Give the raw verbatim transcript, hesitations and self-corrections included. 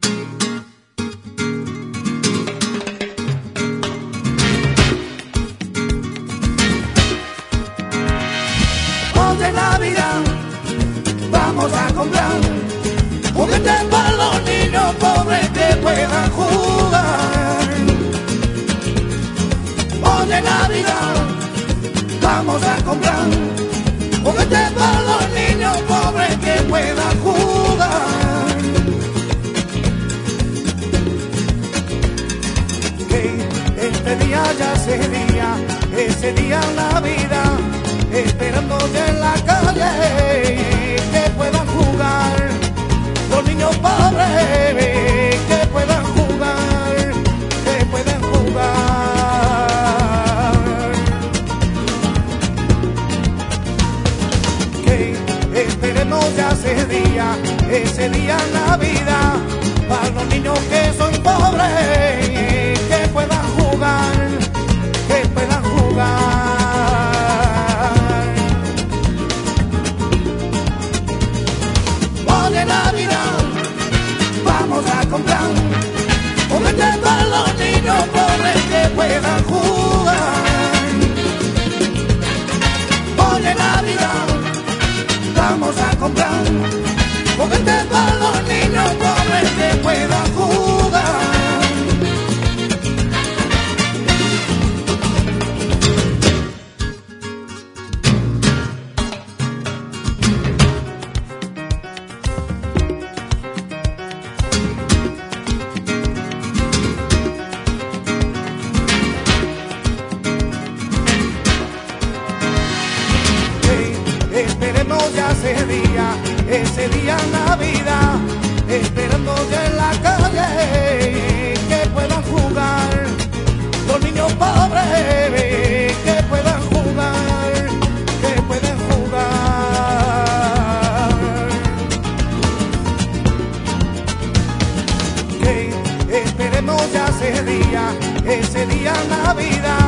De Navidad vamos a comprar juguetes para los niños pobres que puedan jugar. Hoy de Navidad vamos a comprar juguetes para los niños pobres que puedan jugar. Que este día ya sería, ese día Navidad, esperando en la calle que puedan jugar los niños pobres, que puedan jugar, que puedan jugar. Que esperemos ya ese día, ese día Navidad, para los niños que son pobres, que puedan jugar, que puedan jugar. De Navidad vamos a comprar juguetes para los niños pobres que puedan jugar. Hoy de Navidad vamos a comprar juguetes para los niños pobres que puedan jugar. Esperemos ya ese día, ese día Navidad, esperando ya en la calle que puedan jugar los niños pobres, que puedan jugar, que puedan jugar. Que esperemos ya ese día, ese día Navidad,